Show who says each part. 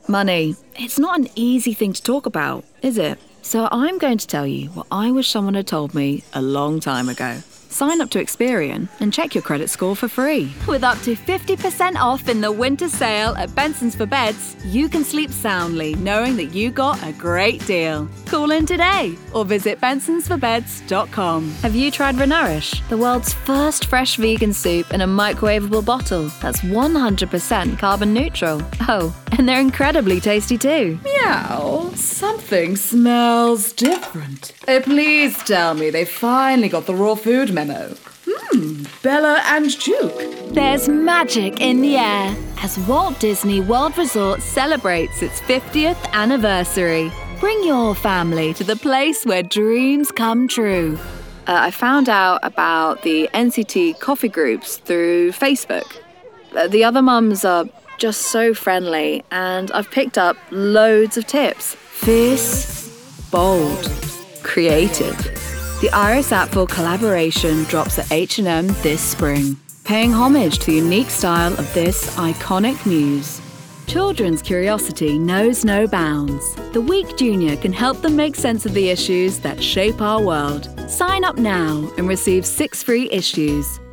Speaker 1: Money. It's not an easy thing to talk about, is it? So I'm going to tell you what I wish someone had told me a long time ago. Sign up to Experian and check your credit score for free.
Speaker 2: With up to 50% off in the winter sale at Benson's for Beds, you can sleep soundly knowing that you got a great deal. Call in today or visit bensonsforbeds.com.
Speaker 1: Have you tried Renourish? The world's first fresh vegan soup in a microwavable bottle that's 100% carbon neutral. Oh, and they're incredibly tasty too.
Speaker 3: Meow. Something smells different. Please tell me they finally got the raw food memo. Bella and Duke.
Speaker 2: There's magic in the air as Walt Disney World Resort celebrates its 50th anniversary. Bring your family to the place where dreams come true.
Speaker 1: I found out about the NCT coffee groups through Facebook. The other mums are just so friendly, and I've picked up loads of tips. Fierce, bold, creative. The Iris Apfel collaboration drops at H&M this spring, paying homage to the unique style of this iconic muse. Children's curiosity knows no bounds. The Week Junior can help them make sense of the issues that shape our world. Sign up now and receive 6 free issues.